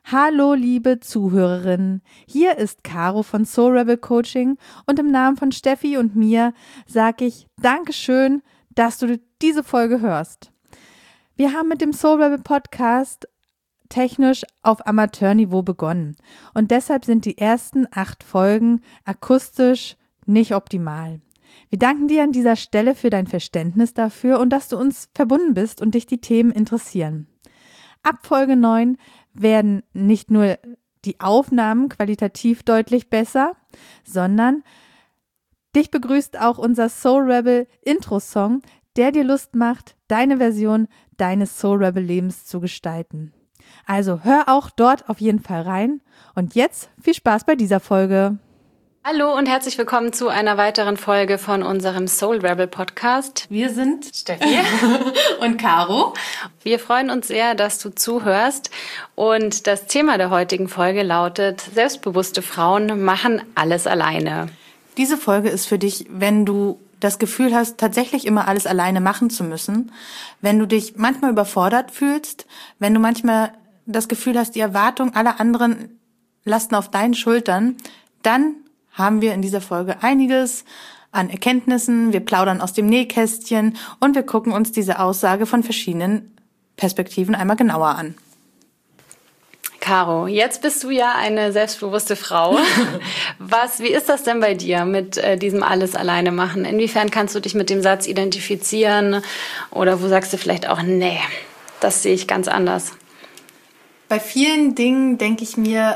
Hallo liebe Zuhörerinnen, hier ist Caro von Soul Rebel Coaching und im Namen von Steffi und mir sage ich Dankeschön, dass du diese Folge hörst. Wir haben mit dem Soul Rebel Podcast technisch auf Amateurniveau begonnen und deshalb sind die ersten 8 Folgen akustisch nicht optimal. Wir danken dir an dieser Stelle für dein Verständnis dafür und dass du uns verbunden bist und dich die Themen interessieren. Ab Folge 9 werden nicht nur die Aufnahmen qualitativ deutlich besser, sondern dich begrüßt auch unser Soul Rebel Intro-Song, der dir Lust macht, deine Version deines Soul Rebel Lebens zu gestalten. Also hör auch dort auf jeden Fall rein und jetzt viel Spaß bei dieser Folge. Hallo und herzlich willkommen zu einer weiteren Folge von unserem Soul Rebel Podcast. Wir sind Steffi und Caro. Wir freuen uns sehr, dass du zuhörst und das Thema der heutigen Folge lautet: Selbstbewusste Frauen machen alles alleine. Diese Folge ist für dich, wenn du das Gefühl hast, tatsächlich immer alles alleine machen zu müssen, wenn du dich manchmal überfordert fühlst, wenn du manchmal das Gefühl hast, die Erwartung aller anderen lasten auf deinen Schultern, dann haben wir in dieser Folge einiges an Erkenntnissen, wir plaudern aus dem Nähkästchen und wir gucken uns diese Aussage von verschiedenen Perspektiven einmal genauer an. Caro, jetzt bist du ja eine selbstbewusste Frau. Wie ist das denn bei dir mit diesem alles alleine machen? Inwiefern kannst du dich mit dem Satz identifizieren oder wo sagst du vielleicht auch, nee, das sehe ich ganz anders? Bei vielen Dingen denke ich mir,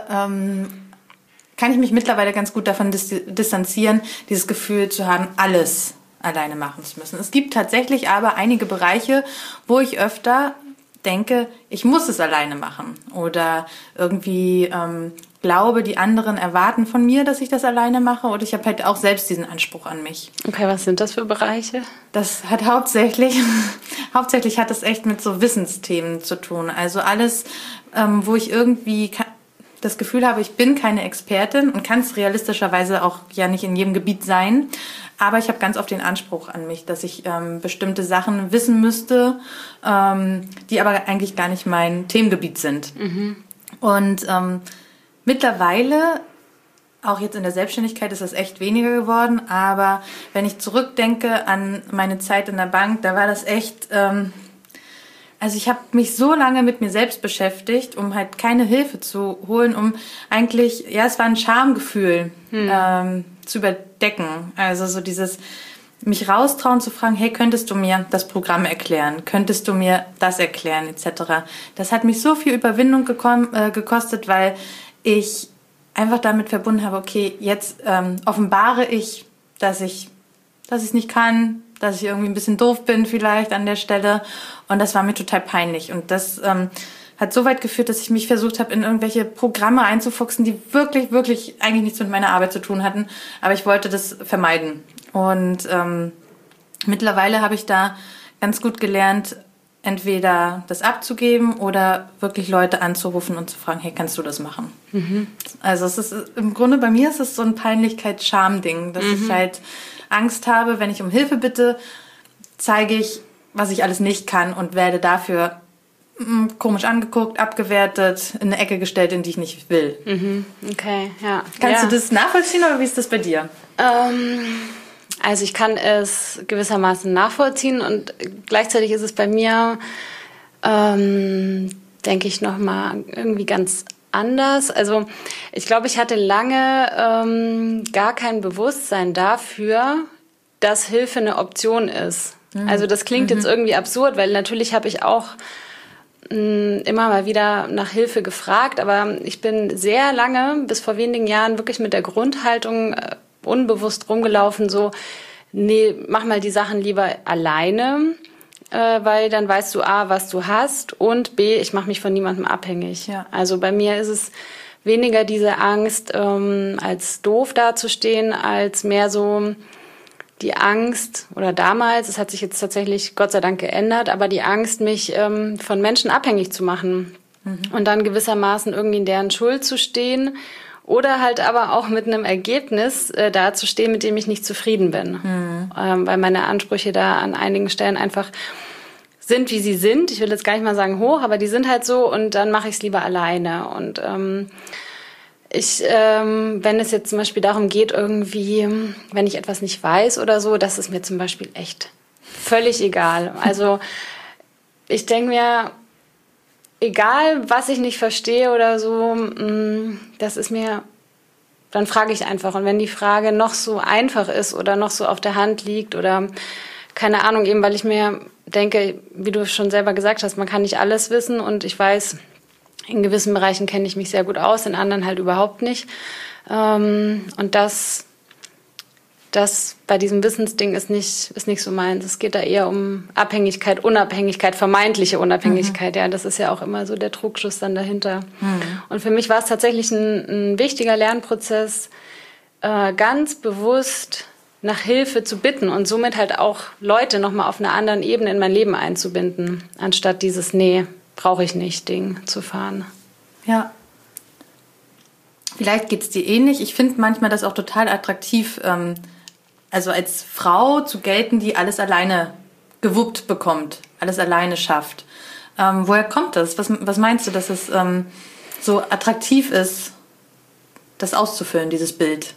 kann ich mich mittlerweile ganz gut davon distanzieren, dieses Gefühl zu haben, alles alleine machen zu müssen. Es gibt tatsächlich aber einige Bereiche, wo ich öfter denke, ich muss es alleine machen oder irgendwie glaube, die anderen erwarten von mir, dass ich das alleine mache oder ich habe halt auch selbst diesen Anspruch an mich. Okay, was sind das für Bereiche? Das hat hauptsächlich hat es echt mit so Wissensthemen zu tun. Also alles, wo ich irgendwie das Gefühl habe, ich bin keine Expertin und kann es realistischerweise auch ja nicht in jedem Gebiet sein. Aber ich habe ganz oft den Anspruch an mich, dass ich bestimmte Sachen wissen müsste, die aber eigentlich gar nicht mein Themengebiet sind. Mhm. Und mittlerweile, auch jetzt in der Selbstständigkeit, ist das echt weniger geworden. Aber wenn ich zurückdenke an meine Zeit in der Bank, da war das echt... Also ich habe mich so lange mit mir selbst beschäftigt, um halt keine Hilfe zu holen, um eigentlich, ja, es war ein Schamgefühl zu überdecken. Also so dieses mich raustrauen zu fragen, hey, könntest du mir das Programm erklären? Könntest du mir das erklären, etc. Das hat mich so viel Überwindung gekostet, weil ich einfach damit verbunden habe, okay, jetzt offenbare ich, dass ich es nicht kann, dass ich irgendwie ein bisschen doof bin vielleicht an der Stelle. Und das war mir total peinlich. Und das hat so weit geführt, dass ich mich versucht habe, in irgendwelche Programme einzufuchsen, die wirklich, wirklich eigentlich nichts mit meiner Arbeit zu tun hatten. Aber ich wollte das vermeiden. Und mittlerweile habe ich da ganz gut gelernt, entweder das abzugeben oder wirklich Leute anzurufen und zu fragen, hey, kannst du das machen? Mhm. Also es ist im Grunde, bei mir ist es so ein Peinlichkeits-Scham-Ding, dass ich halt Angst habe, wenn ich um Hilfe bitte, zeige ich, was ich alles nicht kann und werde dafür komisch angeguckt, abgewertet, in eine Ecke gestellt, in die ich nicht will. Mhm. Okay, ja. Kannst du das nachvollziehen oder wie ist das bei dir? Also ich kann es gewissermaßen nachvollziehen und gleichzeitig ist es bei mir, denke ich, nochmal irgendwie ganz anders. Also ich glaube, ich hatte lange gar kein Bewusstsein dafür, dass Hilfe eine Option ist. Also das klingt jetzt irgendwie absurd, weil natürlich habe ich auch immer mal wieder nach Hilfe gefragt, aber ich bin sehr lange, bis vor wenigen Jahren, wirklich mit der Grundhaltung unbewusst rumgelaufen, so, nee, mach mal die Sachen lieber alleine, weil dann weißt du A, was du hast und B, ich mache mich von niemandem abhängig. Ja. Also bei mir ist es weniger diese Angst, als doof dazustehen, als mehr so die Angst, oder damals, es hat sich jetzt tatsächlich Gott sei Dank geändert, aber die Angst, mich von Menschen abhängig zu machen und dann gewissermaßen irgendwie in deren Schuld zu stehen oder halt aber auch mit einem Ergebnis dazustehen, mit dem ich nicht zufrieden bin, weil meine Ansprüche da an einigen Stellen einfach sind, wie sie sind. Ich will jetzt gar nicht mal sagen hoch, aber die sind halt so und dann mache ich es lieber alleine. Und wenn es jetzt zum Beispiel darum geht, irgendwie, wenn ich etwas nicht weiß oder so, das ist mir zum Beispiel echt völlig egal. Also ich denke mir, egal was ich nicht verstehe oder so, das ist mir, dann frage ich einfach. Und wenn die Frage noch so einfach ist oder noch so auf der Hand liegt oder keine Ahnung, eben weil ich mir denke, wie du schon selber gesagt hast, man kann nicht alles wissen und ich weiß, in gewissen Bereichen kenne ich mich sehr gut aus, in anderen halt überhaupt nicht. Und das bei diesem Wissensding ist nicht so meins. Es geht da eher um Abhängigkeit, Unabhängigkeit, vermeintliche Unabhängigkeit. Ja, das ist ja auch immer so der Trugschluss dann dahinter. Und für mich war es tatsächlich ein wichtiger Lernprozess, ganz bewusst nach Hilfe zu bitten und somit halt auch Leute nochmal auf einer anderen Ebene in mein Leben einzubinden, anstatt dieses Nee, brauche ich nicht Ding zu fahren. Ja. Vielleicht geht es dir ähnlich. Ich finde manchmal das auch total attraktiv, also als Frau zu gelten, die alles alleine gewuppt bekommt, alles alleine schafft. Woher kommt das? Was meinst du, dass es so attraktiv ist, das auszufüllen, dieses Bild?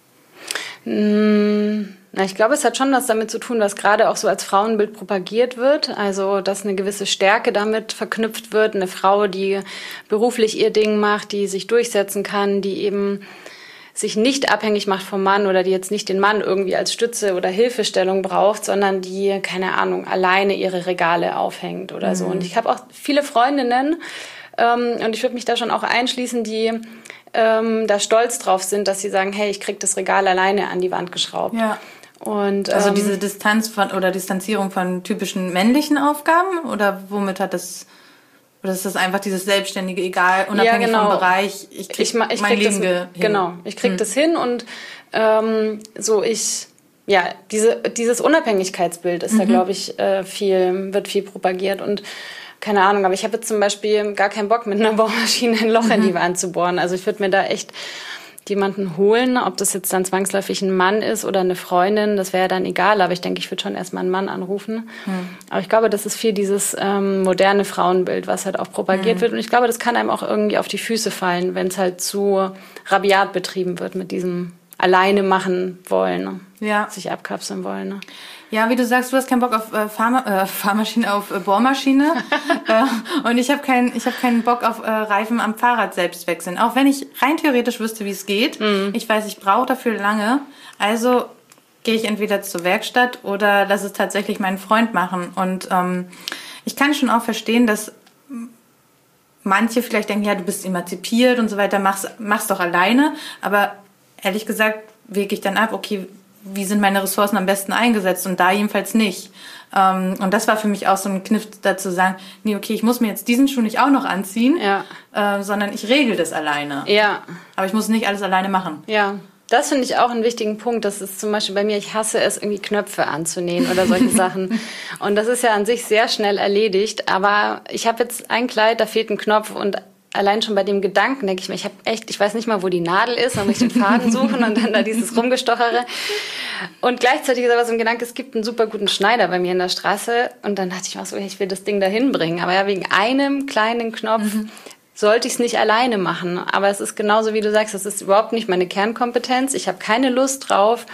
Ich glaube, es hat schon was damit zu tun, was gerade auch so als Frauenbild propagiert wird. Also, dass eine gewisse Stärke damit verknüpft wird. Eine Frau, die beruflich ihr Ding macht, die sich durchsetzen kann, die eben sich nicht abhängig macht vom Mann oder die jetzt nicht den Mann irgendwie als Stütze oder Hilfestellung braucht, sondern die, keine Ahnung, alleine ihre Regale aufhängt oder so. Und ich habe auch viele Freundinnen, und ich würde mich da schon auch einschließen, die da stolz drauf sind, dass sie sagen, hey, ich krieg das Regal alleine an die Wand geschraubt. Ja. Und, also diese Distanzierung von typischen männlichen Aufgaben oder womit hat das, oder ist das einfach dieses selbstständige, egal, unabhängig vom Bereich, ich krieg mein Leben hin. Genau, ich krieg das hin und dieses Unabhängigkeitsbild ist da, glaube ich, wird viel propagiert und keine Ahnung, aber ich habe jetzt zum Beispiel gar keinen Bock, mit einer Bohrmaschine ein Loch in die Wand zu bohren. Also ich würde mir da echt jemanden holen, ob das jetzt dann zwangsläufig ein Mann ist oder eine Freundin, das wäre ja dann egal, aber ich denke, ich würde schon erstmal einen Mann anrufen. Aber ich glaube, das ist viel dieses moderne Frauenbild, was halt auch propagiert wird und ich glaube, das kann einem auch irgendwie auf die Füße fallen, wenn es halt zu rabiat betrieben wird mit diesem alleine machen wollen, sich abkapseln wollen. Ne? Ja, wie du sagst, du hast keinen Bock auf Fahrmaschine, auf Bohrmaschine. Und ich habe keinen Bock auf Reifen am Fahrrad selbst wechseln. Auch wenn ich rein theoretisch wüsste, wie es geht. Ich weiß, ich brauche dafür lange. Also gehe ich entweder zur Werkstatt oder lasse es tatsächlich meinen Freund machen. Und ich kann schon auch verstehen, dass manche vielleicht denken, ja, du bist emanzipiert und so weiter, mach's doch alleine. Aber ehrlich gesagt wege ich dann ab, okay, wie sind meine Ressourcen am besten eingesetzt und da jedenfalls nicht. Und das war für mich auch so ein Kniff dazu sagen, nee, okay, ich muss mir jetzt diesen Schuh nicht auch noch anziehen, sondern ich regel das alleine. Ja. Aber ich muss nicht alles alleine machen. Ja, das finde ich auch einen wichtigen Punkt. Das ist zum Beispiel bei mir, ich hasse es, irgendwie Knöpfe anzunähen oder solche Sachen. Und das ist ja an sich sehr schnell erledigt. Aber ich habe jetzt ein Kleid, da fehlt ein Knopf und allein schon bei dem Gedanken denke ich mir, ich weiß nicht mal, wo die Nadel ist, dann muss ich den Faden suchen und dann da dieses Rumgestochere. Und gleichzeitig ist aber so ein Gedanke, es gibt einen super guten Schneider bei mir in der Straße und dann dachte ich mir so, ich will das Ding da hinbringen. Aber ja, wegen einem kleinen Knopf sollte ich es nicht alleine machen. Aber es ist genauso, wie du sagst, das ist überhaupt nicht meine Kernkompetenz. Ich habe keine Lust drauf.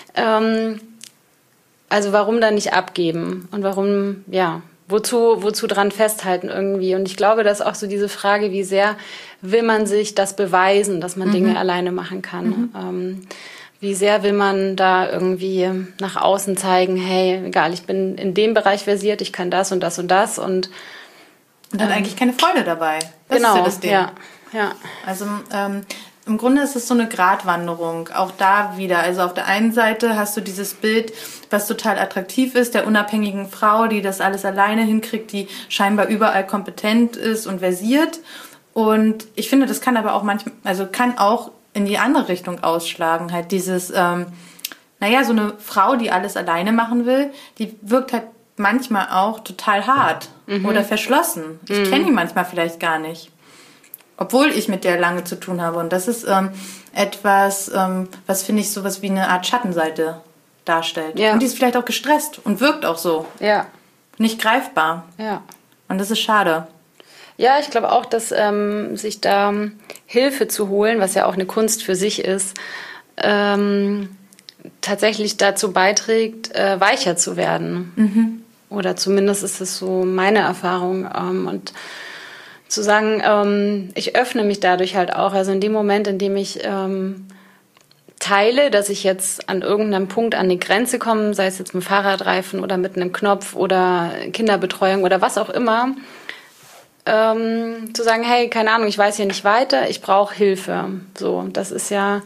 Also warum dann nicht abgeben? Und warum, wozu dran festhalten irgendwie? Und ich glaube, dass auch so diese Frage, wie sehr will man sich das beweisen, dass man Dinge alleine machen kann? Wie sehr will man da irgendwie nach außen zeigen, hey, egal, ich bin in dem Bereich versiert, ich kann das und das und das und hat eigentlich keine Freude dabei. Das ist ja das Ding. Ja. Also im Grunde ist es so eine Gratwanderung, auch da wieder. Also auf der einen Seite hast du dieses Bild, was total attraktiv ist, der unabhängigen Frau, die das alles alleine hinkriegt, die scheinbar überall kompetent ist und versiert. Und ich finde, das kann aber auch kann auch in die andere Richtung ausschlagen. Halt dieses, so eine Frau, die alles alleine machen will, die wirkt halt manchmal auch total hart oder verschlossen. Ich kenne die manchmal vielleicht gar nicht. Obwohl ich mit der lange zu tun habe. Und das ist etwas, was finde ich sowas wie eine Art Schattenseite darstellt. Ja. Und die ist vielleicht auch gestresst und wirkt auch so. Ja. nicht greifbar. Ja. Und das ist schade. Ja, ich glaube auch, dass sich da Hilfe zu holen, was ja auch eine Kunst für sich ist, tatsächlich dazu beiträgt, weicher zu werden. Mhm. Oder zumindest ist es so meine Erfahrung. Und zu sagen, ich öffne mich dadurch halt auch. Also in dem Moment, in dem ich teile, dass ich jetzt an irgendeinem Punkt an die Grenze komme, sei es jetzt mit dem Fahrradreifen oder mit einem Knopf oder Kinderbetreuung oder was auch immer, zu sagen, hey, keine Ahnung, ich weiß hier nicht weiter, ich brauche Hilfe. So, das ist ja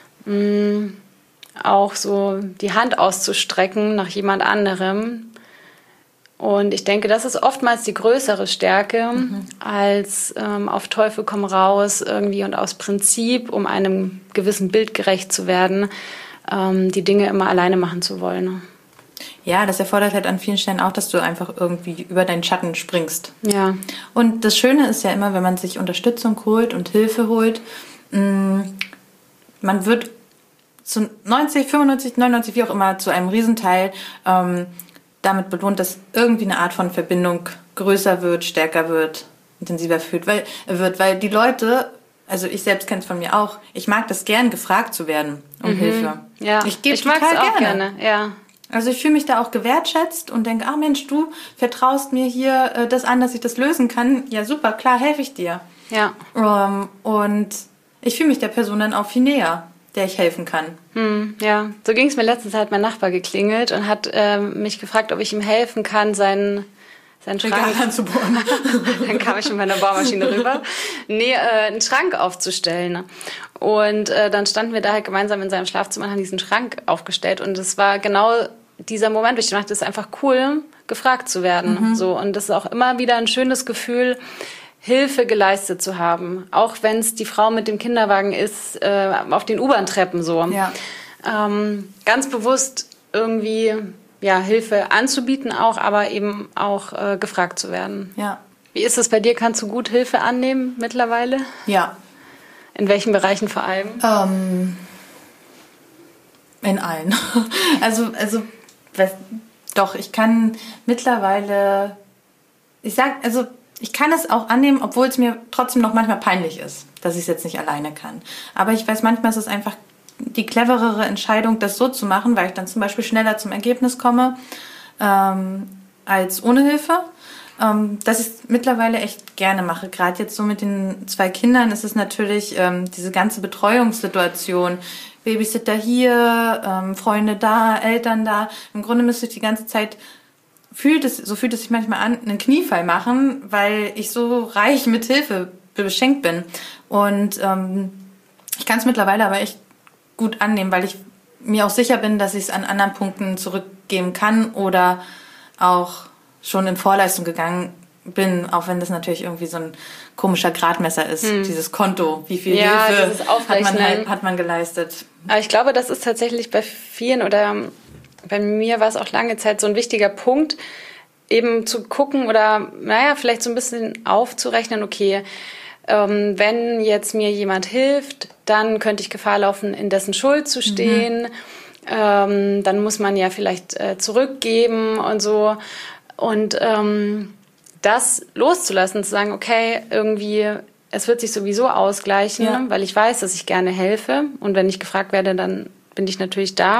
auch so die Hand auszustrecken nach jemand anderem. Und ich denke, das ist oftmals die größere Stärke, als auf Teufel komm raus irgendwie und aus Prinzip, um einem gewissen Bild gerecht zu werden, die Dinge immer alleine machen zu wollen. Ja, das erfordert halt an vielen Stellen auch, dass du einfach irgendwie über deinen Schatten springst. Ja. Und das Schöne ist ja immer, wenn man sich Unterstützung holt und Hilfe holt, man wird zu 90, 95, 99, wie auch immer, zu einem Riesenteil damit belohnt, dass irgendwie eine Art von Verbindung größer wird, stärker wird, intensiver wird, weil die Leute, also ich selbst kenne es von mir auch, ich mag das gern, gefragt zu werden um Hilfe. Ja, ich mag es auch gerne. Ja. Also ich fühle mich da auch gewertschätzt und denke, Mensch, du vertraust mir hier das an, dass ich das lösen kann. Ja, super, klar, helfe ich dir. Ja. Und ich fühle mich der Person dann auch viel näher, der ich helfen kann. Ja, so ging es mir letztens, hat mein Nachbar geklingelt und hat mich gefragt, ob ich ihm helfen kann, seinen Schrank anzubohren. Dann kam ich mit meiner Bohrmaschine rüber. Einen Schrank aufzustellen. Und dann standen wir da halt gemeinsam in seinem Schlafzimmer und haben diesen Schrank aufgestellt. Und es war genau dieser Moment, wo ich dachte, es ist einfach cool, gefragt zu werden. So, und das ist auch immer wieder ein schönes Gefühl, Hilfe geleistet zu haben. Auch wenn es die Frau mit dem Kinderwagen ist, auf den U-Bahn-Treppen so. Ja. Ganz bewusst irgendwie Hilfe anzubieten auch, aber eben auch gefragt zu werden. Ja. Wie ist es bei dir? Kannst du gut Hilfe annehmen mittlerweile? Ja. In welchen Bereichen vor allem? In allen. Also doch, ich kann mittlerweile, ich kann es auch annehmen, obwohl es mir trotzdem noch manchmal peinlich ist, dass ich es jetzt nicht alleine kann. Aber ich weiß, manchmal ist es einfach die cleverere Entscheidung, das so zu machen, weil ich dann zum Beispiel schneller zum Ergebnis komme als ohne Hilfe. Dass ich es mittlerweile echt gerne mache. Gerade jetzt so mit den 2 Kindern ist es natürlich diese ganze Betreuungssituation. Babysitter hier, Freunde da, Eltern da. Im Grunde müsste ich die ganze Zeit, fühlt es sich manchmal an, einen Kniefall machen, weil ich so reich mit Hilfe beschenkt bin. Und ich kann es mittlerweile aber echt gut annehmen, weil ich mir auch sicher bin, dass ich es an anderen Punkten zurückgeben kann oder auch schon in Vorleistung gegangen bin, auch wenn das natürlich irgendwie so ein komischer Gradmesser ist, dieses Konto, wie viel Hilfe hat man geleistet. Aber ich glaube, das ist tatsächlich bei vielen oder bei mir war es auch lange Zeit so ein wichtiger Punkt, eben zu gucken oder vielleicht so ein bisschen aufzurechnen, okay, wenn jetzt mir jemand hilft, dann könnte ich Gefahr laufen, in dessen Schuld zu stehen. Dann muss man ja vielleicht zurückgeben und so. Und das loszulassen, zu sagen, okay, irgendwie, es wird sich sowieso ausgleichen, weil ich weiß, dass ich gerne helfe. Und wenn ich gefragt werde, dann bin ich natürlich da.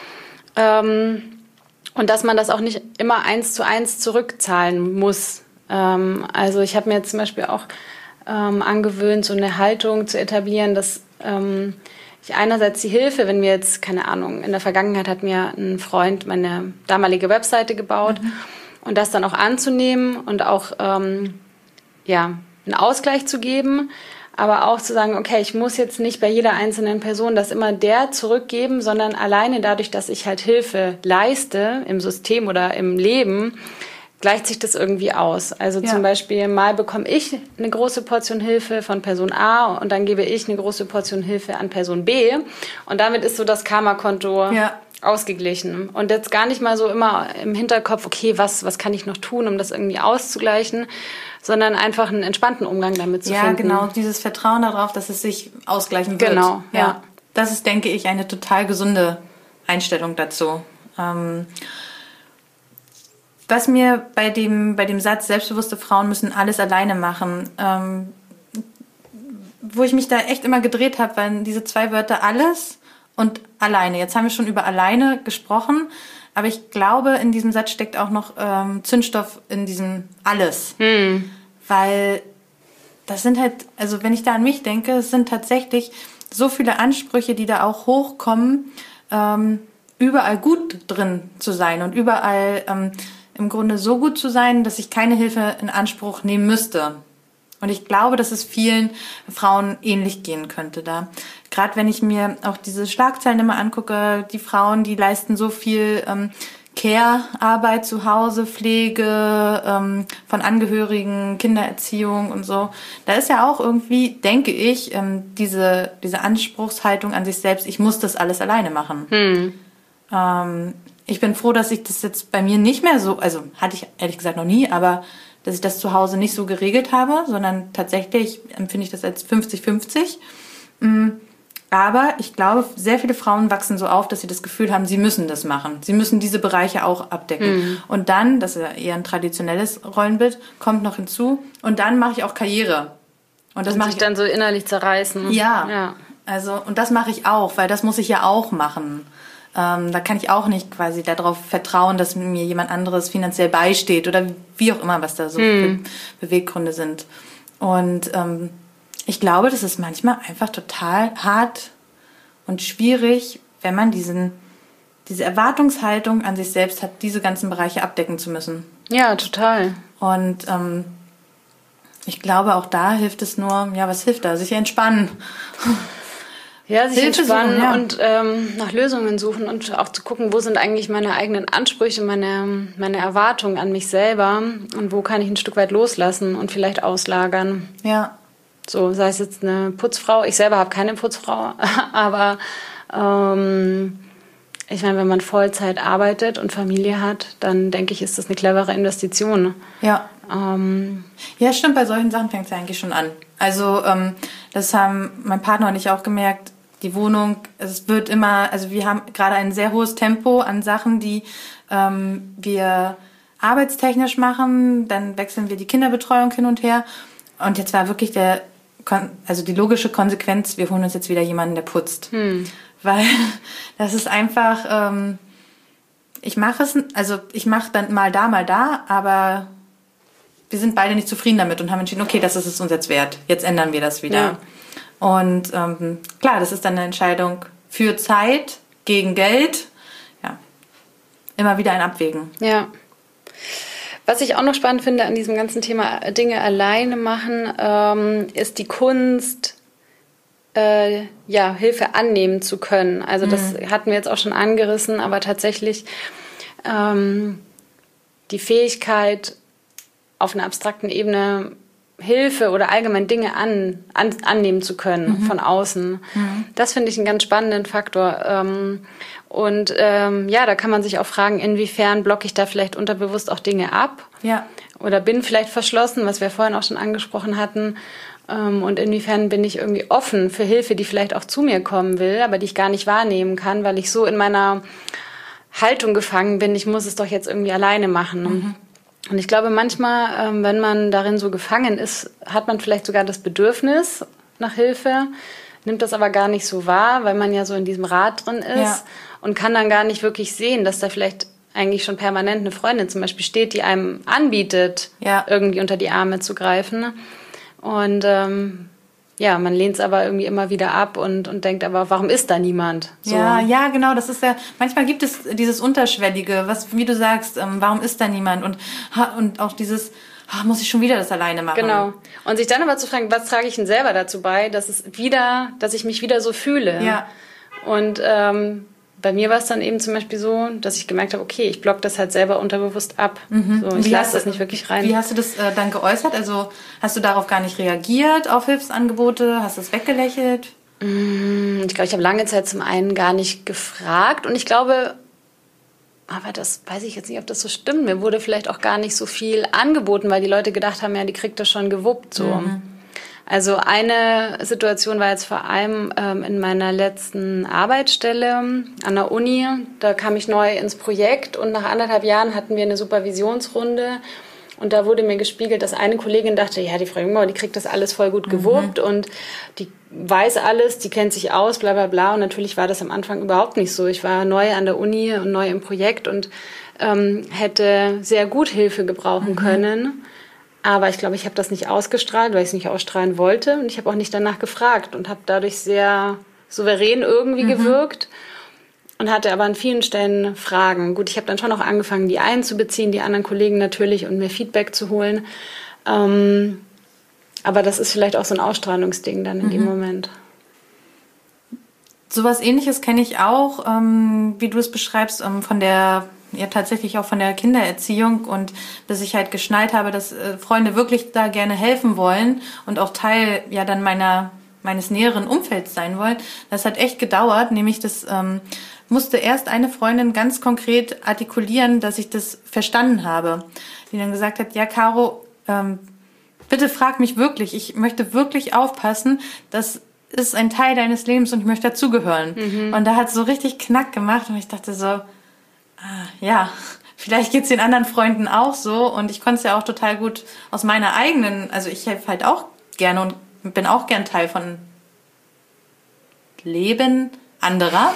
Und dass man das auch nicht immer 1:1 zurückzahlen muss. Also ich habe mir zum Beispiel auch angewöhnt, so eine Haltung zu etablieren, dass ich einerseits die Hilfe, wenn wir jetzt, keine Ahnung, in der Vergangenheit hat mir ein Freund meine damalige Webseite gebaut und das dann auch anzunehmen und auch einen Ausgleich zu geben, aber auch zu sagen, okay, ich muss jetzt nicht bei jeder einzelnen Person das immer der zurückgeben, sondern alleine dadurch, dass ich halt Hilfe leiste im System oder im Leben, gleicht sich das irgendwie aus. Also zum Beispiel mal bekomme ich eine große Portion Hilfe von Person A und dann gebe ich eine große Portion Hilfe an Person B und damit ist so das Karma-Konto ausgeglichen. Und jetzt gar nicht mal so immer im Hinterkopf, okay, was kann ich noch tun, um das irgendwie auszugleichen, sondern einfach einen entspannten Umgang damit zu finden. Ja, genau, dieses Vertrauen darauf, dass es sich ausgleichen wird. Genau, ja. Das ist, denke ich, eine total gesunde Einstellung dazu. Was mir bei dem Satz, selbstbewusste Frauen müssen alles alleine machen, wo ich mich da echt immer gedreht habe, waren diese 2 Wörter alles und alleine. Jetzt haben wir schon über alleine gesprochen, aber ich glaube, in diesem Satz steckt auch noch Zündstoff in diesem alles. Weil das sind halt, also wenn ich da an mich denke, es sind tatsächlich so viele Ansprüche, die da auch hochkommen, überall gut drin zu sein und überall im Grunde so gut zu sein, dass ich keine Hilfe in Anspruch nehmen müsste. Und ich glaube, dass es vielen Frauen ähnlich gehen könnte da. Gerade wenn ich mir auch diese Schlagzeilen immer angucke, die Frauen, die leisten so viel Care-Arbeit zu Hause, Pflege von Angehörigen, Kindererziehung und so. Da ist ja auch irgendwie, denke ich, diese Anspruchshaltung an sich selbst, ich muss das alles alleine machen. Ich bin froh, dass ich das jetzt bei mir nicht mehr so, also hatte ich ehrlich gesagt noch nie, aber dass ich das zu Hause nicht so geregelt habe, sondern tatsächlich empfinde ich das als 50-50. Aber ich glaube, sehr viele Frauen wachsen so auf, dass sie das Gefühl haben, sie müssen das machen. Sie müssen diese Bereiche auch abdecken. Und dann, das ist ja eher ein traditionelles Rollenbild, kommt noch hinzu. Und dann mache ich auch Karriere. Und das mache ich dann so innerlich zerreißen. Ja. Also, und das mache ich auch, weil das muss ich ja auch machen. Da kann ich auch nicht quasi darauf vertrauen, dass mir jemand anderes finanziell beisteht oder wie auch immer, was da so für Beweggründe sind. Und ich glaube, das ist manchmal einfach total hart und schwierig, wenn man diese Erwartungshaltung an sich selbst hat, diese ganzen Bereiche abdecken zu müssen. Ja, total. Und ich glaube, auch da hilft es nur, was hilft da? Sich entspannen. Ja, sich entspannen und nach Lösungen suchen und auch zu gucken, wo sind eigentlich meine eigenen Ansprüche, meine Erwartungen an mich selber und wo kann ich ein Stück weit loslassen und vielleicht auslagern. Ja. So, sei es jetzt eine Putzfrau. Ich selber habe keine Putzfrau, aber ich meine, wenn man Vollzeit arbeitet und Familie hat, dann denke ich, ist das eine clevere Investition. Ja. Ja, stimmt, bei solchen Sachen fängt es ja eigentlich schon an. Also das haben mein Partner und ich auch gemerkt, die Wohnung, es wird immer, also wir haben gerade ein sehr hohes Tempo an Sachen, die wir arbeitstechnisch machen, dann wechseln wir die Kinderbetreuung hin und her und jetzt war wirklich die logische Konsequenz, wir holen uns jetzt wieder jemanden, der putzt. Weil das ist einfach, ich mache dann mal da, aber wir sind beide nicht zufrieden damit und haben entschieden, okay, das ist es uns jetzt wert. Jetzt ändern wir das wieder. Ja. Und klar, das ist dann eine Entscheidung für Zeit gegen Geld. Ja, immer wieder ein Abwägen. Ja. Was ich auch noch spannend finde an diesem ganzen Thema Dinge alleine machen, ist die Kunst, Hilfe annehmen zu können. Also das hatten wir jetzt auch schon angerissen, aber tatsächlich die Fähigkeit, auf einer abstrakten Ebene Hilfe oder allgemein Dinge annehmen zu können von außen. Das finde ich einen ganz spannenden Faktor. Da kann man sich auch fragen, inwiefern blocke ich da vielleicht unterbewusst auch Dinge ab? Ja. Oder bin vielleicht verschlossen, was wir vorhin auch schon angesprochen hatten. Und inwiefern bin ich irgendwie offen für Hilfe, die vielleicht auch zu mir kommen will, aber die ich gar nicht wahrnehmen kann, weil ich so in meiner Haltung gefangen bin, ich muss es doch jetzt irgendwie alleine machen. Und ich glaube, manchmal, wenn man darin so gefangen ist, hat man vielleicht sogar das Bedürfnis nach Hilfe, nimmt das aber gar nicht so wahr, weil man ja so in diesem Rad drin ist und kann dann gar nicht wirklich sehen, dass da vielleicht eigentlich schon permanent eine Freundin zum Beispiel steht, die einem anbietet, irgendwie unter die Arme zu greifen. Und man lehnt es aber irgendwie immer wieder ab und denkt, aber warum ist da niemand? So. Ja, genau, das ist ja, manchmal gibt es dieses Unterschwellige, wie du sagst, warum ist da niemand? Und auch dieses, muss ich schon wieder das alleine machen? Genau. Und sich dann aber zu fragen, was trage ich denn selber dazu bei, dass ich mich wieder so fühle? Ja. Und bei mir war es dann eben zum Beispiel so, dass ich gemerkt habe, okay, ich block das halt selber unterbewusst ab. So, ich lasse das nicht wirklich rein. Wie hast du das dann geäußert? Also hast du darauf gar nicht reagiert auf Hilfsangebote? Hast du es weggelächelt? Ich glaube, ich habe lange Zeit zum einen gar nicht gefragt. Und ich glaube, aber das weiß ich jetzt nicht, ob das so stimmt. Mir wurde vielleicht auch gar nicht so viel angeboten, weil die Leute gedacht haben, ja, die kriegt das schon gewuppt. So. Also eine Situation war jetzt vor allem in meiner letzten Arbeitsstelle an der Uni. Da kam ich neu ins Projekt und nach 1,5 Jahren hatten wir eine Supervisionsrunde. Und da wurde mir gespiegelt, dass eine Kollegin dachte, ja, die Frau Jungmauer, die kriegt das alles voll gut gewuppt und die weiß alles, die kennt sich aus, bla bla bla. Und natürlich war das am Anfang überhaupt nicht so. Ich war neu an der Uni und neu im Projekt und hätte sehr gut Hilfe gebrauchen können. Aber ich glaube, ich habe das nicht ausgestrahlt, weil ich es nicht ausstrahlen wollte. Und ich habe auch nicht danach gefragt und habe dadurch sehr souverän irgendwie gewirkt. Und hatte aber an vielen Stellen Fragen. Gut, ich habe dann schon auch angefangen, die einzubeziehen, die anderen Kollegen natürlich, und mir Feedback zu holen. Aber das ist vielleicht auch so ein Ausstrahlungsding dann in dem Moment. Sowas Ähnliches kenne ich auch, wie du es beschreibst, tatsächlich auch von der Kindererziehung, und bis ich halt geschnallt habe, dass Freunde wirklich da gerne helfen wollen und auch Teil dann meines näheren Umfelds sein wollen. Das hat echt gedauert, nämlich das musste erst eine Freundin ganz konkret artikulieren, dass ich das verstanden habe. Die dann gesagt hat, ja, Caro, bitte frag mich wirklich, ich möchte wirklich aufpassen, das ist ein Teil deines Lebens und ich möchte dazugehören. Und da hat es so richtig Knack gemacht und ich dachte so, vielleicht geht's den anderen Freunden auch so, und ich konnte es ja auch total gut aus meiner eigenen, also ich helfe halt auch gerne und bin auch gern Teil von Leben anderer.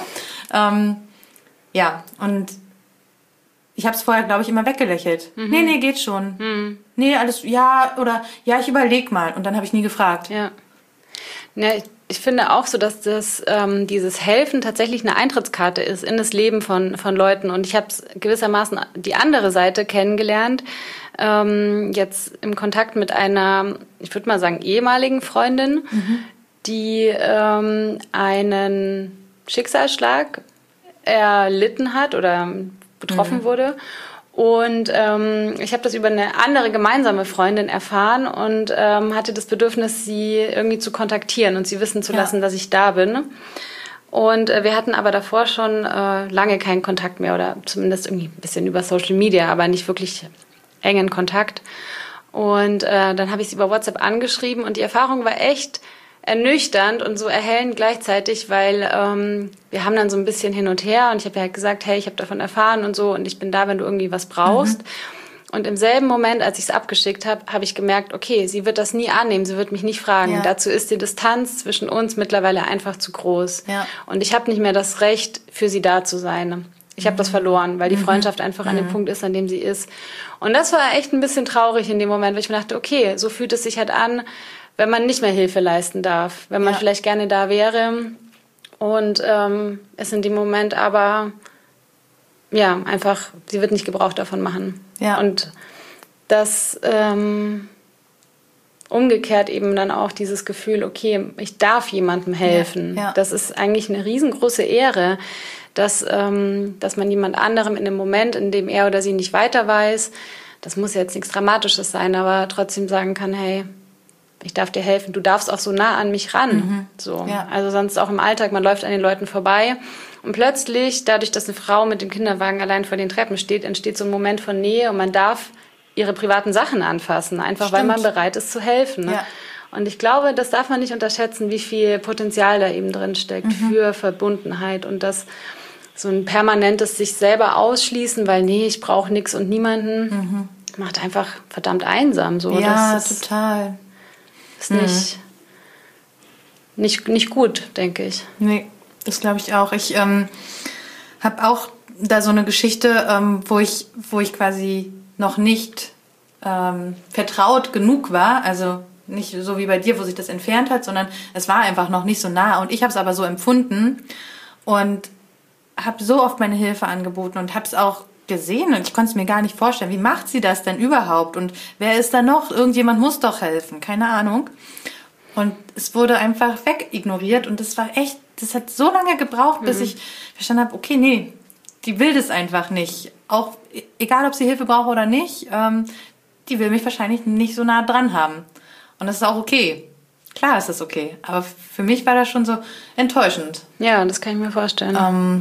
Und ich habe es vorher, glaube ich, immer weggelächelt. Nee, geht schon. Nee, alles, ich überleg mal. Und dann habe ich nie gefragt. Ja. Ich finde auch so, dass dieses Helfen tatsächlich eine Eintrittskarte ist in das Leben von Leuten. Und ich habe gewissermaßen die andere Seite kennengelernt. Jetzt im Kontakt mit einer, ich würde mal sagen, ehemaligen Freundin, die einen Schicksalsschlag erlitten hat oder betroffen wurde. Und ich habe das über eine andere gemeinsame Freundin erfahren und hatte das Bedürfnis, sie irgendwie zu kontaktieren und sie wissen zu lassen, dass ich da bin. Und wir hatten aber davor schon lange keinen Kontakt mehr, oder zumindest irgendwie ein bisschen über Social Media, aber nicht wirklich engen Kontakt. Und dann habe ich sie über WhatsApp angeschrieben und die Erfahrung war echt ernüchternd und so erhellend gleichzeitig, weil wir haben dann so ein bisschen hin und her und ich habe ja halt gesagt, hey, ich habe davon erfahren und so und ich bin da, wenn du irgendwie was brauchst. Und im selben Moment, als ich es abgeschickt habe, habe ich gemerkt, okay, sie wird das nie annehmen, sie wird mich nicht fragen. Ja. Dazu ist die Distanz zwischen uns mittlerweile einfach zu groß. Ja. Und ich habe nicht mehr das Recht, für sie da zu sein. Ich habe das verloren, weil die Freundschaft einfach an dem Punkt ist, an dem sie ist. Und das war echt ein bisschen traurig in dem Moment, weil ich mir dachte, okay, so fühlt es sich halt an, wenn man nicht mehr Hilfe leisten darf, wenn man vielleicht gerne da wäre und es in dem Moment aber einfach, sie wird nicht Gebrauch davon machen. Ja. Und das umgekehrt eben dann auch dieses Gefühl, okay, ich darf jemandem helfen. Ja. Ja. Das ist eigentlich eine riesengroße Ehre, dass man jemand anderem in dem Moment, in dem er oder sie nicht weiter weiß, das muss jetzt nichts Dramatisches sein, aber trotzdem sagen kann, hey, ich darf dir helfen, du darfst auch so nah an mich ran. So. Ja. Also sonst auch im Alltag, man läuft an den Leuten vorbei und plötzlich, dadurch, dass eine Frau mit dem Kinderwagen allein vor den Treppen steht, entsteht so ein Moment von Nähe und man darf ihre privaten Sachen anfassen, einfach weil man bereit ist zu helfen. Ne? Ja. Und ich glaube, das darf man nicht unterschätzen, wie viel Potenzial da eben drin steckt für Verbundenheit und das so ein permanentes sich selber ausschließen, weil ich brauche nichts und niemanden, macht einfach verdammt einsam. So. Ja, das ist, total. Ist nicht gut, denke ich. Nee, das glaube ich auch. Ich habe auch da so eine Geschichte, wo ich quasi noch nicht vertraut genug war. Also nicht so wie bei dir, wo sich das entfernt hat, sondern es war einfach noch nicht so nah. Und ich habe es aber so empfunden und habe so oft meine Hilfe angeboten und habe es auch gesehen und ich konnte es mir gar nicht vorstellen. Wie macht sie das denn überhaupt? Und wer ist da noch? Irgendjemand muss doch helfen. Keine Ahnung. Und es wurde einfach wegignoriert und das hat so lange gebraucht, bis ich verstanden habe, okay, nee, die will das einfach nicht. Auch egal, ob sie Hilfe braucht oder nicht, die will mich wahrscheinlich nicht so nah dran haben. Und das ist auch okay. Klar ist das okay. Aber für mich war das schon so enttäuschend. Ja, das kann ich mir vorstellen.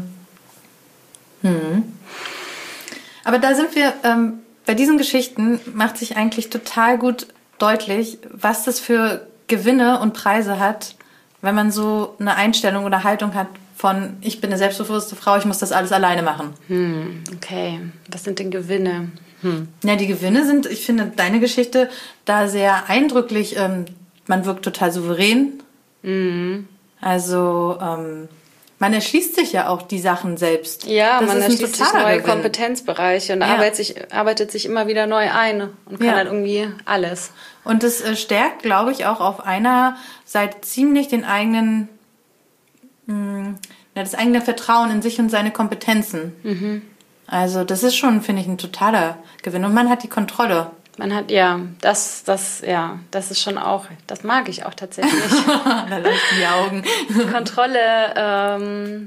Aber da sind wir, bei diesen Geschichten macht sich eigentlich total gut deutlich, was das für Gewinne und Preise hat, wenn man so eine Einstellung oder Haltung hat von, ich bin eine selbstbewusste Frau, ich muss das alles alleine machen. Okay, was sind denn Gewinne? Ja, die Gewinne sind, ich finde deine Geschichte da sehr eindrücklich. Man wirkt total souverän. Also man erschließt sich ja auch die Sachen selbst. Ja, das man ist erschließt sich neue Gewinn. Kompetenzbereiche und arbeitet sich immer wieder neu ein und kann halt irgendwie alles. Und das stärkt, glaube ich, auch auf einer Seite ziemlich den eigenen, das eigene Vertrauen in sich und seine Kompetenzen. Also das ist schon, finde ich, ein totaler Gewinn. Und man hat die Kontrolle. Man hat, das ist schon auch, das mag ich auch tatsächlich. Da leuchten die Augen. Kontrolle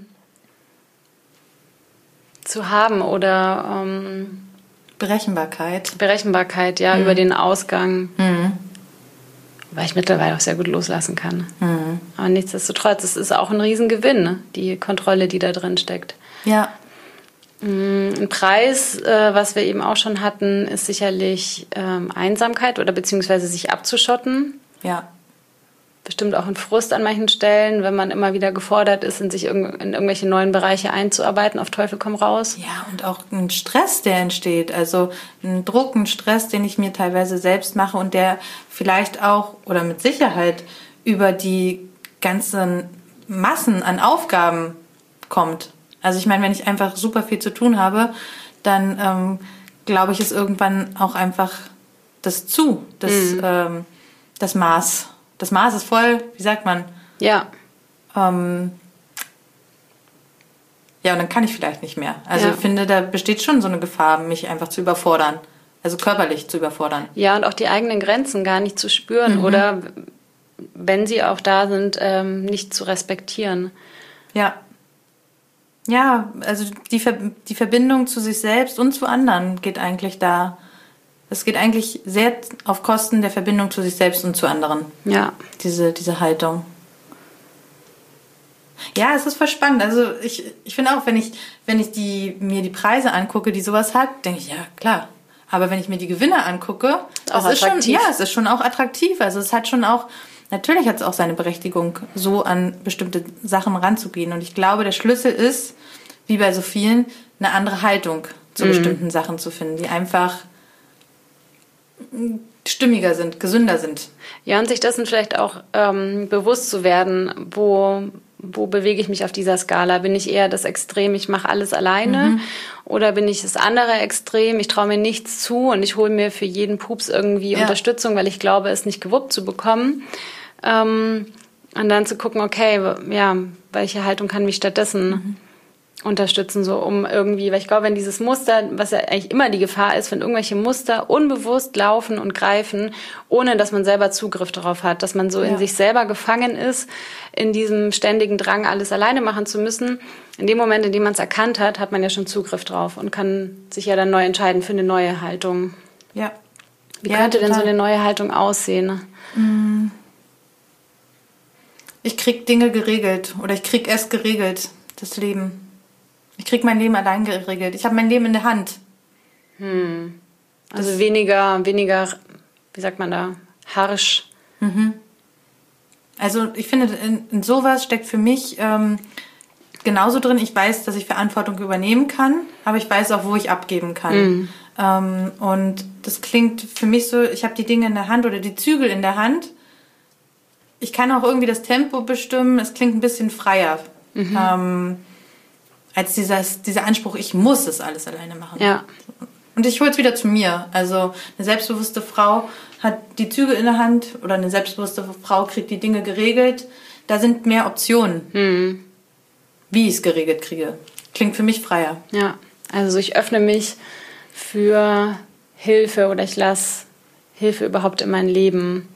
zu haben oder Berechenbarkeit, über den Ausgang. Weil ich mittlerweile auch sehr gut loslassen kann. Aber nichtsdestotrotz, es ist auch ein Riesengewinn, ne? Die Kontrolle, die da drin steckt. Ja. Ein Preis, was wir eben auch schon hatten, ist sicherlich Einsamkeit oder beziehungsweise sich abzuschotten. Ja. Bestimmt auch ein Frust an manchen Stellen, wenn man immer wieder gefordert ist, in irgendwelche neuen Bereiche einzuarbeiten, auf Teufel komm raus. Ja, und auch ein Stress, der entsteht. Also ein Druck, ein Stress, den ich mir teilweise selbst mache und der vielleicht auch oder mit Sicherheit über die ganzen Massen an Aufgaben kommt. Also ich meine, wenn ich einfach super viel zu tun habe, dann glaube ich, ist irgendwann auch einfach das Maß. Das Maß ist voll, wie sagt man? Ja. Ja, und dann kann ich vielleicht nicht mehr. Also ich finde, da besteht schon so eine Gefahr, mich einfach zu überfordern. Also körperlich zu überfordern. Ja, und auch die eigenen Grenzen gar nicht zu spüren oder, wenn sie auch da sind, nicht zu respektieren. Ja. Ja, also die Verbindung zu sich selbst und zu anderen geht eigentlich da. Es geht eigentlich sehr auf Kosten der Verbindung zu sich selbst und zu anderen. Ja. Diese Haltung. Ja, es ist voll spannend. Also ich finde auch, wenn ich mir die Preise angucke, die sowas hat, denke ich, ja, klar. Aber wenn ich mir die Gewinne angucke, es ist schon auch attraktiv. Also es hat schon auch, natürlich hat es auch seine Berechtigung, so an bestimmte Sachen ranzugehen. Und ich glaube, der Schlüssel ist, wie bei so vielen, eine andere Haltung zu bestimmten Sachen zu finden, die einfach stimmiger sind, gesünder sind. Ja, und sich dessen vielleicht auch bewusst zu werden, wo bewege ich mich auf dieser Skala? Bin ich eher das Extrem, ich mache alles alleine? Oder bin ich das andere Extrem, ich traue mir nichts zu und ich hole mir für jeden Pups irgendwie Unterstützung, weil ich glaube, es nicht gewuppt zu bekommen? Und dann zu gucken, okay, welche Haltung kann mich stattdessen unterstützen, so um irgendwie, weil ich glaube, wenn dieses Muster, was ja eigentlich immer die Gefahr ist, wenn irgendwelche Muster unbewusst laufen und greifen, ohne dass man selber Zugriff darauf hat, dass man so in sich selber gefangen ist, in diesem ständigen Drang, alles alleine machen zu müssen. In dem Moment, in dem man es erkannt hat, hat man ja schon Zugriff drauf und kann sich ja dann neu entscheiden für eine neue Haltung. Ja. Wie könnte denn so eine neue Haltung aussehen? Ich krieg Dinge geregelt oder ich krieg es geregelt, das Leben. Ich krieg mein Leben allein geregelt. Ich habe mein Leben in der Hand. Also weniger, wie sagt man da, harsch. Also ich finde, in sowas steckt für mich genauso drin. Ich weiß, dass ich Verantwortung übernehmen kann, aber ich weiß auch, wo ich abgeben kann. Und das klingt für mich so, ich habe die Dinge in der Hand oder die Zügel in der Hand. Ich kann auch irgendwie das Tempo bestimmen. Es klingt ein bisschen freier. Als dieser Anspruch, ich muss es alles alleine machen. Ja. Und ich hole es wieder zu mir. Also eine selbstbewusste Frau hat die Zügel in der Hand oder eine selbstbewusste Frau kriegt die Dinge geregelt. Da sind mehr Optionen, wie ich es geregelt kriege. Klingt für mich freier. Ja, also ich öffne mich für Hilfe oder ich lasse Hilfe überhaupt in mein Leben.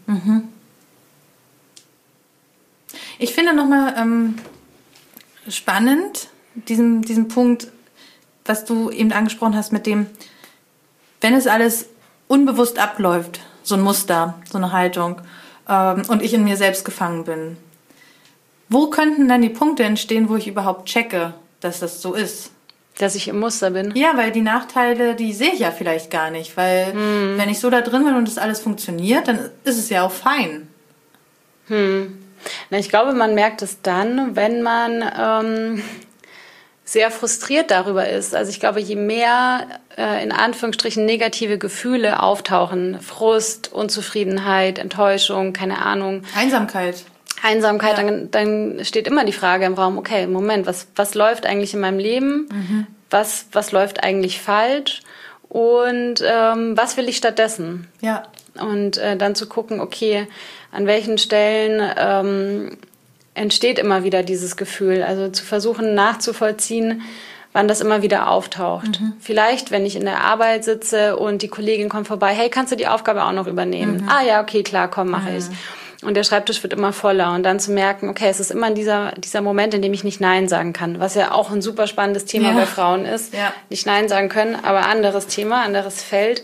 Ich finde nochmal spannend, diesen Punkt, was du eben angesprochen hast mit dem, wenn es alles unbewusst abläuft, so ein Muster, so eine Haltung, und ich in mir selbst gefangen bin. Wo könnten dann die Punkte entstehen, wo ich überhaupt checke, dass das so ist? Dass ich im Muster bin? Ja, weil die Nachteile, die sehe ich ja vielleicht gar nicht, weil wenn ich so da drin bin und das alles funktioniert, dann ist es ja auch fein. Na, ich glaube, man merkt es dann, wenn man sehr frustriert darüber ist. Also ich glaube, je mehr in Anführungsstrichen negative Gefühle auftauchen, Frust, Unzufriedenheit, Enttäuschung, keine Ahnung. Einsamkeit, Ja. Dann steht immer die Frage im Raum, okay, Moment, was läuft eigentlich in meinem Leben? Was läuft eigentlich falsch? Und was will ich stattdessen? Ja. Und dann zu gucken, okay, an welchen Stellen entsteht immer wieder dieses Gefühl. Also zu versuchen nachzuvollziehen, wann das immer wieder auftaucht. Vielleicht, wenn ich in der Arbeit sitze und die Kollegin kommt vorbei, hey, kannst du die Aufgabe auch noch übernehmen? Ah ja, okay, klar, komm, mache ich. Und der Schreibtisch wird immer voller. Und dann zu merken, okay, es ist immer dieser Moment, in dem ich nicht Nein sagen kann. Was ja auch ein super spannendes Thema bei Frauen ist. Ja. Nicht Nein sagen können, aber anderes Thema, anderes Feld.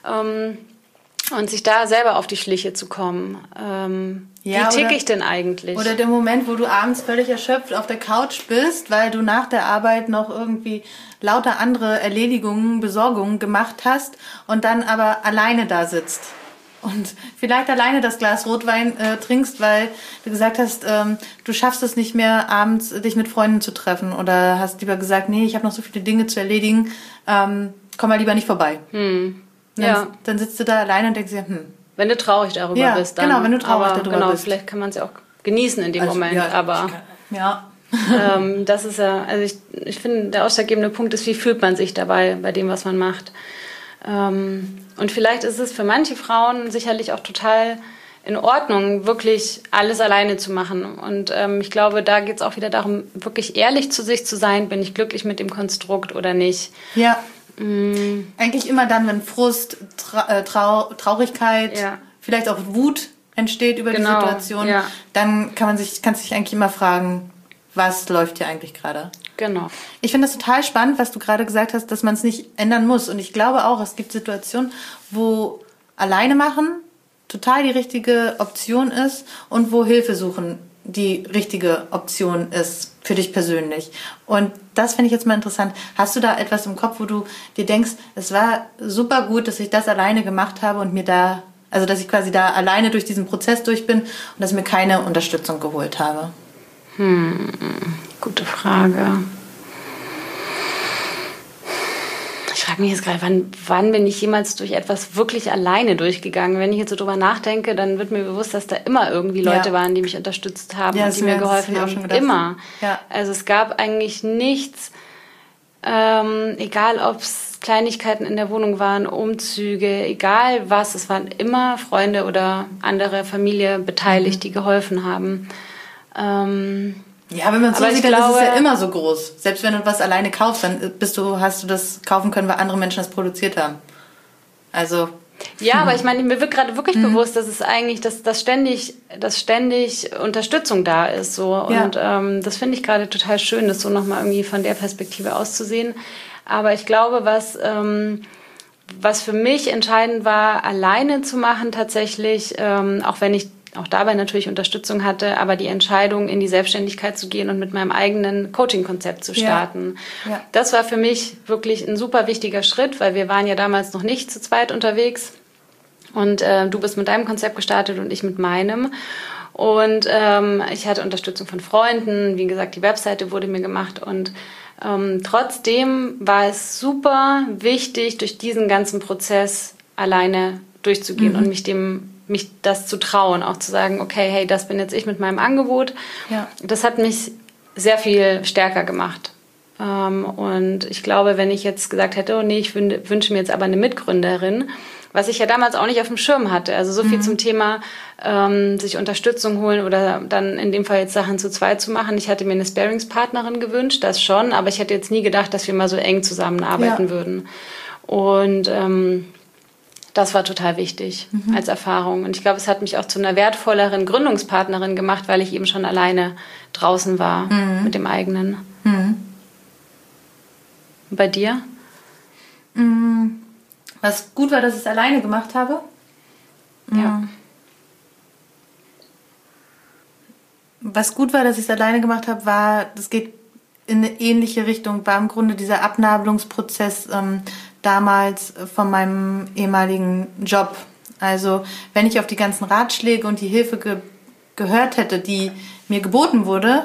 Und sich da selber auf die Schliche zu kommen. Wie ticke ich denn eigentlich? Oder der Moment, wo du abends völlig erschöpft auf der Couch bist, weil du nach der Arbeit noch irgendwie lauter andere Erledigungen, Besorgungen gemacht hast und dann aber alleine da sitzt. Und vielleicht alleine das Glas Rotwein trinkst, weil du gesagt hast, du schaffst es nicht mehr, abends dich mit Freunden zu treffen. Oder hast lieber gesagt, nee, ich habe noch so viele Dinge zu erledigen, komm mal lieber nicht vorbei. Dann sitzt du da alleine und denkst dir, Wenn du traurig darüber bist, dann. Genau, wenn du traurig darüber bist. Vielleicht kann man es ja auch genießen in dem Moment, aber. Das ist ja, also ich finde, der ausschlaggebende Punkt ist, wie fühlt man sich dabei, bei dem, was man macht. Und vielleicht ist es für manche Frauen sicherlich auch total in Ordnung, wirklich alles alleine zu machen. Und ich glaube, da geht es auch wieder darum, wirklich ehrlich zu sich zu sein, bin ich glücklich mit dem Konstrukt oder nicht. Ja. Eigentlich immer dann, wenn Frust, Traurigkeit, vielleicht auch Wut entsteht über die Situation, dann kannst du dich eigentlich immer fragen, was läuft hier eigentlich gerade? Genau. Ich finde das total spannend, was du gerade gesagt hast, dass man es nicht ändern muss. Und ich glaube auch, es gibt Situationen, wo alleine machen total die richtige Option ist und wo Hilfe suchen die richtige Option ist für dich persönlich. Und das finde ich jetzt mal interessant. Hast du da etwas im Kopf, wo du dir denkst, es war super gut, dass ich das alleine gemacht habe und dass ich quasi da alleine durch diesen Prozess durch bin und dass ich mir keine Unterstützung geholt habe? Gute Frage. Ich frage mich jetzt gerade, wann bin ich jemals durch etwas wirklich alleine durchgegangen? Wenn ich jetzt so drüber nachdenke, dann wird mir bewusst, dass da immer irgendwie Leute waren, die mich unterstützt haben und die mir geholfen haben. Immer. Ja. Also es gab eigentlich nichts, egal ob es Kleinigkeiten in der Wohnung waren, Umzüge, egal was, es waren immer Freunde oder andere Familie beteiligt, die geholfen haben. Ja, wenn man so sieht, dann ist es ja immer so groß. Selbst wenn du was alleine kaufst, dann hast du das kaufen können, weil andere Menschen das produziert haben. Also. Ja, aber ich meine, mir wird gerade wirklich bewusst, dass es eigentlich, dass ständig Unterstützung da ist. So. Und das finde ich gerade total schön, das so nochmal irgendwie von der Perspektive auszusehen. Aber ich glaube, was für mich entscheidend war, alleine zu machen tatsächlich, auch wenn ich auch dabei natürlich Unterstützung hatte, aber die Entscheidung, in die Selbstständigkeit zu gehen und mit meinem eigenen Coaching-Konzept zu starten. Ja. Das war für mich wirklich ein super wichtiger Schritt, weil wir waren ja damals noch nicht zu zweit unterwegs. Und du bist mit deinem Konzept gestartet und ich mit meinem. Und ich hatte Unterstützung von Freunden. Wie gesagt, die Webseite wurde mir gemacht. Und trotzdem war es super wichtig, durch diesen ganzen Prozess alleine durchzugehen und mich das zu trauen, auch zu sagen, okay, hey, das bin jetzt ich mit meinem Angebot. Ja. Das hat mich sehr viel stärker gemacht. Und ich glaube, wenn ich jetzt gesagt hätte, oh nee, ich wünsche mir jetzt aber eine Mitgründerin, was ich ja damals auch nicht auf dem Schirm hatte. Also so viel zum Thema sich Unterstützung holen oder dann in dem Fall jetzt Sachen zu zweit zu machen. Ich hatte mir eine Sparringspartnerin gewünscht, das schon, aber ich hätte jetzt nie gedacht, dass wir mal so eng zusammenarbeiten würden. Und das war total wichtig als Erfahrung. Und ich glaube, es hat mich auch zu einer wertvolleren Gründungspartnerin gemacht, weil ich eben schon alleine draußen war mit dem eigenen. Und bei dir? Was gut war, dass ich es alleine gemacht habe? Ja. Was gut war, dass ich es alleine gemacht habe, das geht in eine ähnliche Richtung, war im Grunde dieser Abnabelungsprozess damals von meinem ehemaligen Job. Also wenn ich auf die ganzen Ratschläge und die Hilfe gehört hätte, die mir geboten wurden,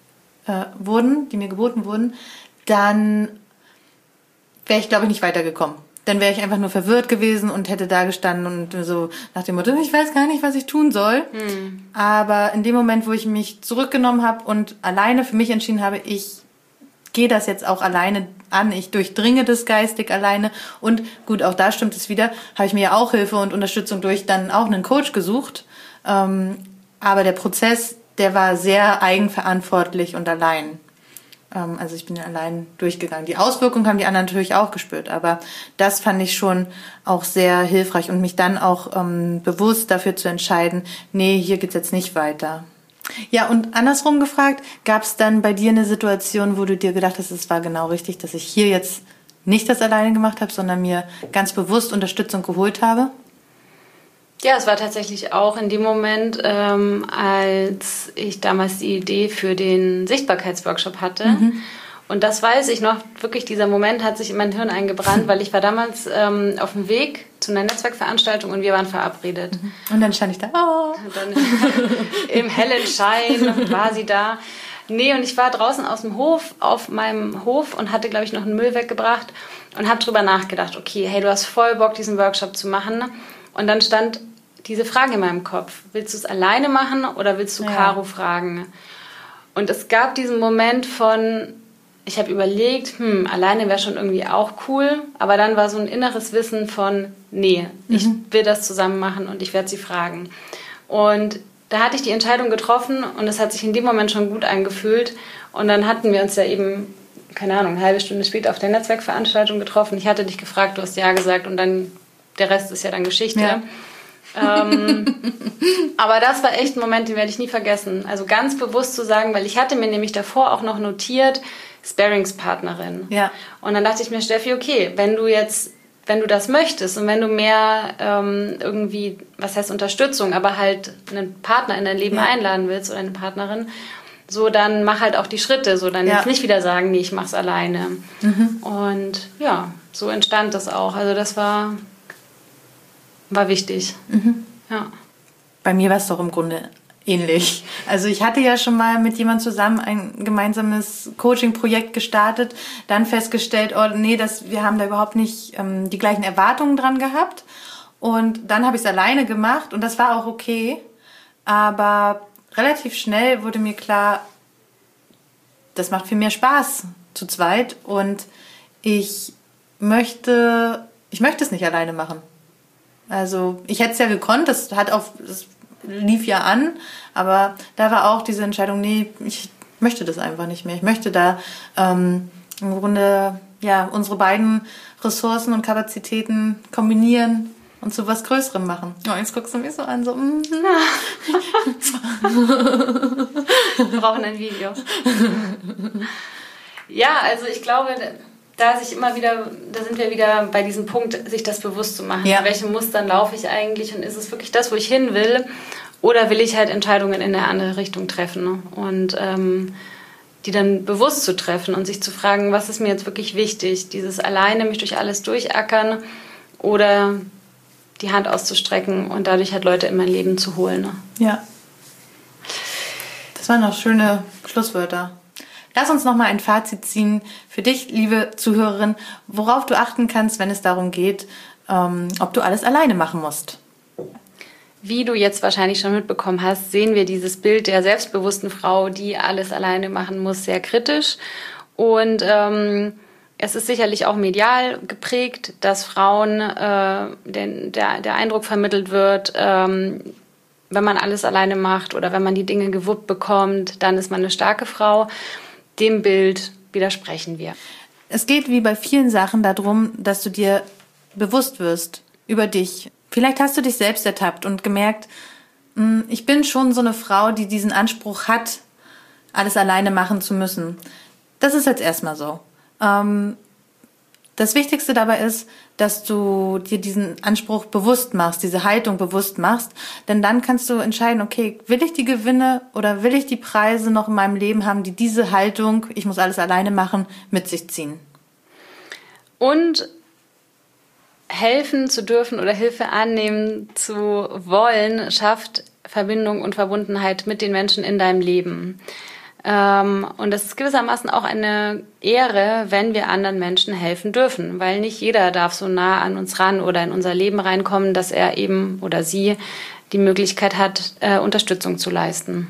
dann wäre ich, glaube ich, nicht weitergekommen. Dann wäre ich einfach nur verwirrt gewesen und hätte da gestanden und so nach dem Motto, ich weiß gar nicht, was ich tun soll. Aber in dem Moment, wo ich mich zurückgenommen habe und alleine für mich entschieden habe, ich gehe das jetzt auch alleine an, ich durchdringe das geistig alleine und gut, auch da stimmt es wieder, habe ich mir ja auch Hilfe und Unterstützung durch dann auch einen Coach gesucht. Aber der Prozess, der war sehr eigenverantwortlich und allein. Also ich bin ja allein durchgegangen. Die Auswirkungen haben die anderen natürlich auch gespürt, aber das fand ich schon auch sehr hilfreich und mich dann auch bewusst dafür zu entscheiden, nee, hier geht's jetzt nicht weiter. Ja, und andersrum gefragt, gab es dann bei dir eine Situation, wo du dir gedacht hast, es war genau richtig, dass ich hier jetzt nicht das alleine gemacht habe, sondern mir ganz bewusst Unterstützung geholt habe? Ja, es war tatsächlich auch in dem Moment, als ich damals die Idee für den Sichtbarkeitsworkshop hatte. Und das weiß ich noch, wirklich dieser Moment hat sich in mein Hirn eingebrannt, weil ich war damals auf dem Weg zu einer Netzwerkveranstaltung und wir waren verabredet. Und dann stand ich da, oh. Und dann im hellen Schein war sie da. Nee, und ich war draußen aus dem Hof, auf meinem Hof und hatte, glaube ich, noch einen Müll weggebracht und habe drüber nachgedacht, okay, hey, du hast voll Bock, diesen Workshop zu machen. Und dann stand diese Frage in meinem Kopf, willst du es alleine machen oder willst du Caro fragen? Und es gab diesen Moment von, ich habe überlegt, alleine wäre schon irgendwie auch cool, aber dann war so ein inneres Wissen von, nee, ich will das zusammen machen und ich werde sie fragen. Und da hatte ich die Entscheidung getroffen und es hat sich in dem Moment schon gut angefühlt. Und dann hatten wir uns ja eben, keine Ahnung, eine halbe Stunde später auf der Netzwerkveranstaltung getroffen. Ich hatte dich gefragt, du hast ja gesagt und dann der Rest ist ja dann Geschichte. Ja. Aber das war echt ein Moment, den werde ich nie vergessen. Also ganz bewusst zu sagen, weil ich hatte mir nämlich davor auch noch notiert, Sparringspartnerin. Ja. Und dann dachte ich mir, Steffi, okay, wenn du das möchtest und wenn du mehr irgendwie, was heißt Unterstützung, aber halt einen Partner in dein Leben einladen willst oder eine Partnerin, so dann mach halt auch die Schritte, so dann jetzt nicht wieder sagen, nee, ich mach's alleine. Und ja, so entstand das auch. Also das war wichtig. Ja. Bei mir war es doch im Grunde ähnlich. Also ich hatte ja schon mal mit jemandem zusammen ein gemeinsames Coaching-Projekt gestartet, dann festgestellt, oh nee, wir haben da überhaupt nicht die gleichen Erwartungen dran gehabt. Und dann habe ich es alleine gemacht und das war auch okay. Aber relativ schnell wurde mir klar, das macht viel mehr Spaß zu zweit und ich möchte es nicht alleine machen. Also ich hätte es ja gekonnt, das lief ja an, aber da war auch diese Entscheidung, nee, ich möchte das einfach nicht mehr. Ich möchte da im Grunde unsere beiden Ressourcen und Kapazitäten kombinieren und zu was Größerem machen. Oh, jetzt guckst du mich so an, so Wir brauchen ein Video. Ja, also ich glaube, da sind wir wieder bei diesem Punkt, sich das bewusst zu machen. Ja. In welchen Mustern laufe ich eigentlich und ist es wirklich das, wo ich hin will? Oder will ich halt Entscheidungen in eine andere Richtung treffen? Und die dann bewusst zu treffen und sich zu fragen, was ist mir jetzt wirklich wichtig? Dieses alleine mich durch alles durchackern oder die Hand auszustrecken und dadurch halt Leute in mein Leben zu holen. Ja. Das waren noch schöne Schlusswörter. Lass uns noch mal ein Fazit ziehen für dich, liebe Zuhörerin, worauf du achten kannst, wenn es darum geht, ob du alles alleine machen musst. Wie du jetzt wahrscheinlich schon mitbekommen hast, sehen wir dieses Bild der selbstbewussten Frau, die alles alleine machen muss, sehr kritisch. Und es ist sicherlich auch medial geprägt, dass Frauen der Eindruck vermittelt wird, wenn man alles alleine macht oder wenn man die Dinge gewuppt bekommt, dann ist man eine starke Frau. Dem Bild widersprechen wir. Es geht wie bei vielen Sachen darum, dass du dir bewusst wirst über dich. Vielleicht hast du dich selbst ertappt und gemerkt, ich bin schon so eine Frau, die diesen Anspruch hat, alles alleine machen zu müssen. Das ist jetzt erstmal so. Das Wichtigste dabei ist, dass du dir diesen Anspruch bewusst machst, diese Haltung bewusst machst, denn dann kannst du entscheiden, okay, will ich die Gewinne oder will ich die Preise noch in meinem Leben haben, die diese Haltung, ich muss alles alleine machen, mit sich ziehen. Und helfen zu dürfen oder Hilfe annehmen zu wollen, schafft Verbindung und Verbundenheit mit den Menschen in deinem Leben. Und es ist gewissermaßen auch eine Ehre, wenn wir anderen Menschen helfen dürfen, weil nicht jeder darf so nah an uns ran oder in unser Leben reinkommen, dass er eben oder sie die Möglichkeit hat, Unterstützung zu leisten.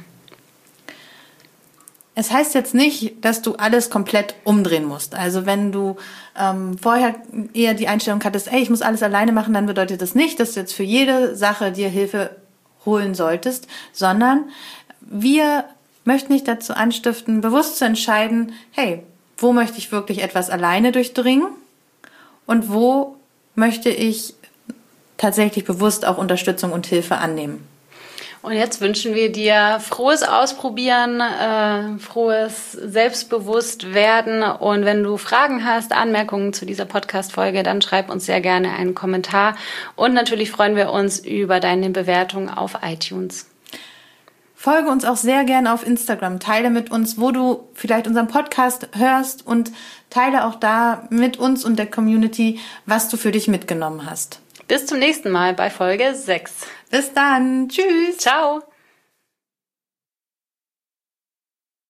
Es heißt jetzt nicht, dass du alles komplett umdrehen musst. Also wenn du vorher eher die Einstellung hattest, ich muss alles alleine machen, dann bedeutet das nicht, dass du jetzt für jede Sache dir Hilfe holen solltest, sondern wir möchten dich dazu anstiften, bewusst zu entscheiden, hey, wo möchte ich wirklich etwas alleine durchdringen und wo möchte ich tatsächlich bewusst auch Unterstützung und Hilfe annehmen. Und jetzt wünschen wir dir frohes Ausprobieren, frohes Selbstbewusstwerden. Und wenn du Fragen hast, Anmerkungen zu dieser Podcast-Folge, dann schreib uns sehr gerne einen Kommentar. Und natürlich freuen wir uns über deine Bewertung auf iTunes. Folge uns auch sehr gerne auf Instagram. Teile mit uns, wo du vielleicht unseren Podcast hörst und teile auch da mit uns und der Community, was du für dich mitgenommen hast. Bis zum nächsten Mal bei Folge 6. Bis dann. Tschüss. Ciao.